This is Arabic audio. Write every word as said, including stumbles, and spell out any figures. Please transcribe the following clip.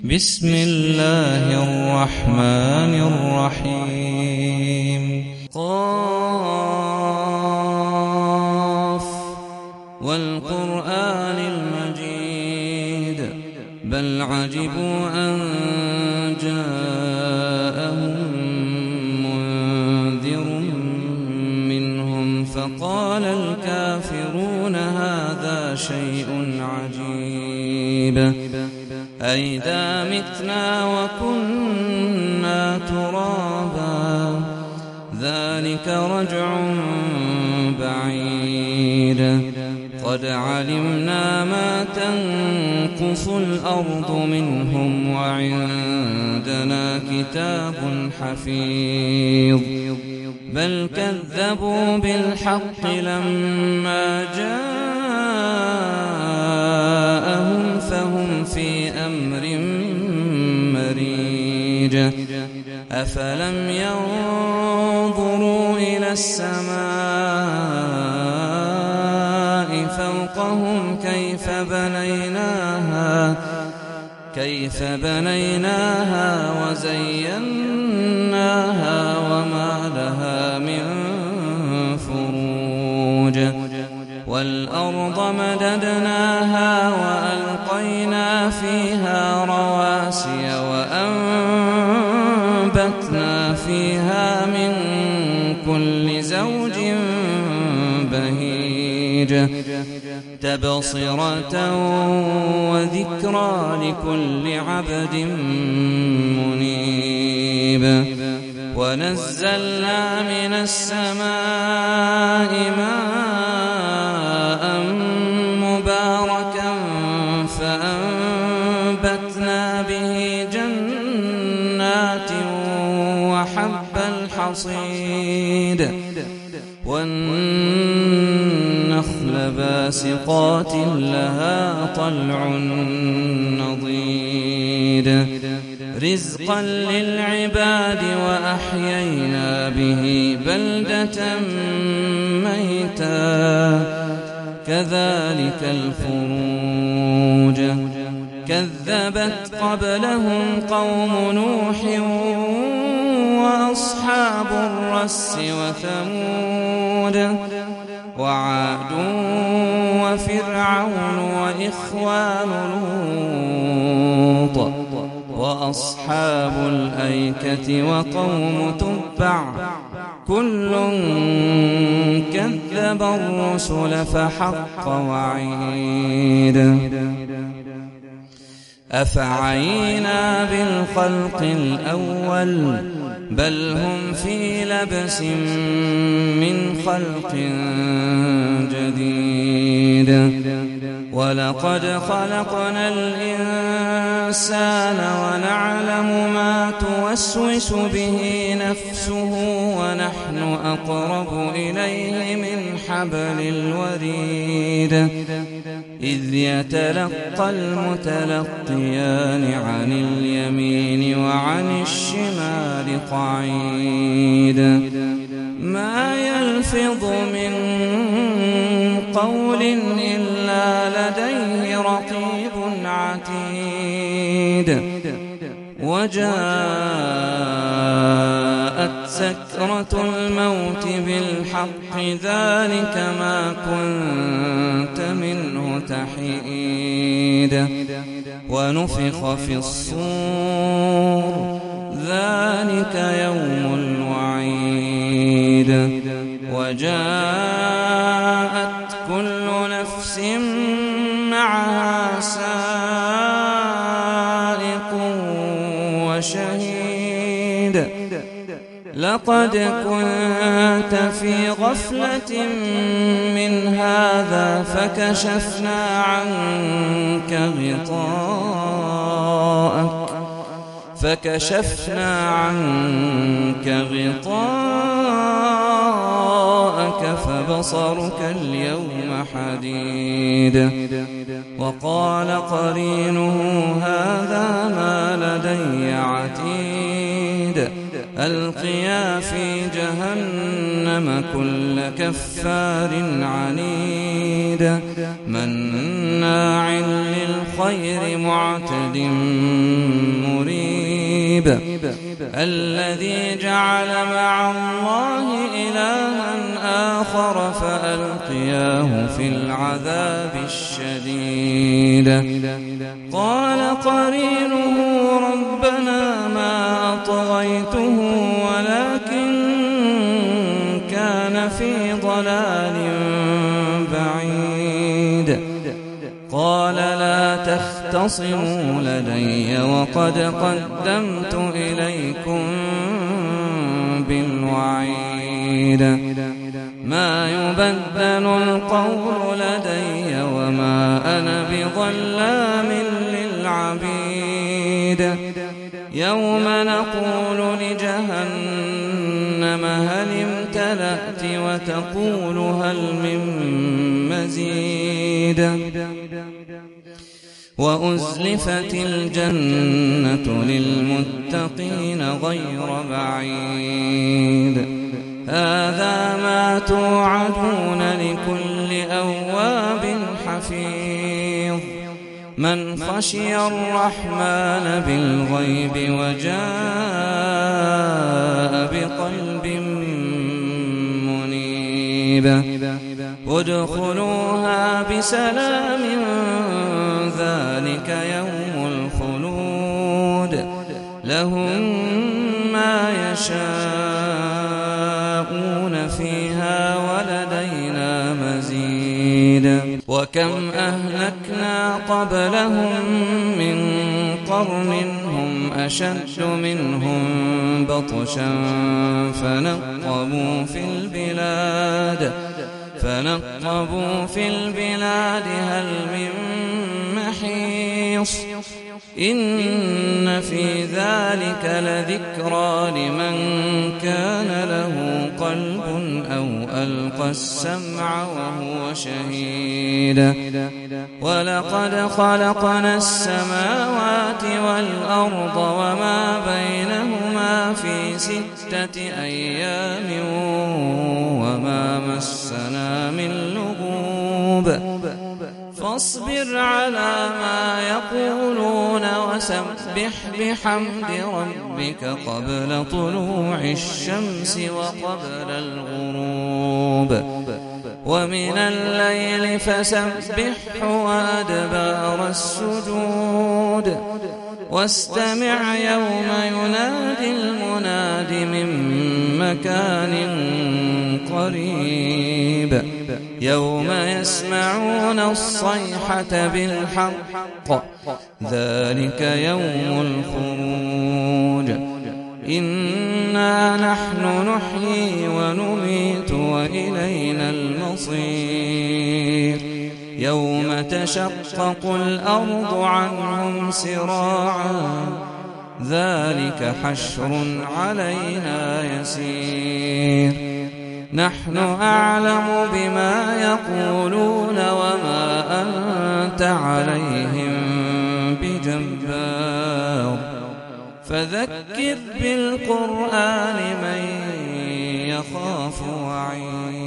بسم الله الرحمن الرحيم قاف والقرآن المجيد بل عجبوا أن جاءهم منذر منهم فقال الكافرون هذا شيء عجيب أئذا متنا وكنا ترابا ذلك رجع بعيد قد علمنا ما تنقص الأرض منهم وعندنا كتاب حفيظ بل كذبوا بالحق لما جاءهم فهم في أمر مريج أفلم ينظروا إلى السماء فوقهم كيف بنيناها كيف بنيناها وزيناها وما لها من فروج والأرض مددناها وألقينا فيها رواسي وأنبتنا فيها من كل زوج بهيج تبصرة وذكرى لكل عبد منيب ونزلنا من السماء ماء مباركا فأنبتنا به جنات وحب الحصيد والنخل باسقات لها طلع نضيد رزقا للعباد وأحيينا به بلدة ميتا كذلك الخروج كذبت قبلهم قوم نوح وأصحاب الرس وثمود وعاد وفرعون وإخوان لوط وأصحاب الأيكة وقوم تبع كل كذب الرسل فحق وعيد أفعينا بالخلق الأول بل هم في لبس من خلق جديد ولقد خلقنا الإنسان ونعلم ما توسوس به نفسه ونحن أقرب إليه من حبل الوريد إذ يتلقى المتلقيان عن اليمين وعن الشمال قعيد ما يلفظ من قول إلا لديه رقيب عتيد وجاءت سكرة الموت بالحق ذلك ما كنت منه تحيد ونفخ في الصور ذلك يوم الوعيد وجاءت كل نفس معها سائق وشهيد لقد كنت في غفلة من هذا فكشفنا عنك غطاءك فكشفنا عنك غطاءك فبصرك اليوم حديد وقال قرينه هذا ما لدي عتيد ألقيا في جهنم كل كفار عنيد مناع للخير بالخير معتد مريب الذي جعل مع الله إلها آخر فألقياه في العذاب الشديد قال قرينه ربنا ما أطغيته ولكن كان في ضلال بعيد قال لا تختصموا لدي وقد قدمت إليكم بالوعيد ما يبدل القول لدي وما أنا بظلام للعبيد يوم نقول لجهنم هل امتلأت وتقول هل من مزيد وأزلفت الجنة للمتقين غير بعيد هذا ما توعدون لكل أواب حفيظ من خشي الرحمن بالغيب وجاء بقلب منيب ادخلوها بسلام ذلك يوم الخلود لهم ما يشاءون فيها ولدينا مزيد وكم أهلكنا قبلهم من قرن هم أشد منهم بطشا فنقبوا في البلاد فنقبوا في البلاد هل من محيص إن في ذلك لذكرى لمن كان له قلب أو ألقى السمع وهو شهيد ولقد خلقنا السماوات والأرض وما بينهما في ستة أيام وما مسنا من لغوب فاصبر على ما يقولون وسبح بحمد ربك قبل طلوع الشمس وقبل الغروب ومن الليل فسبحه وأدبار السجود واستمع يوم ينادي المناد من مكان قريب يوم يسمعون الصيحة بالحق ذلك يوم الخروج إنا نحن نحيي ونميت وإلينا المصير يوم تشقق الأرض عنهم سراعا ذلك حشر علينا يسير نحن أعلم بما يقولون وما أنت عليهم بجبار فذكر بالقرآن من يخاف وعيد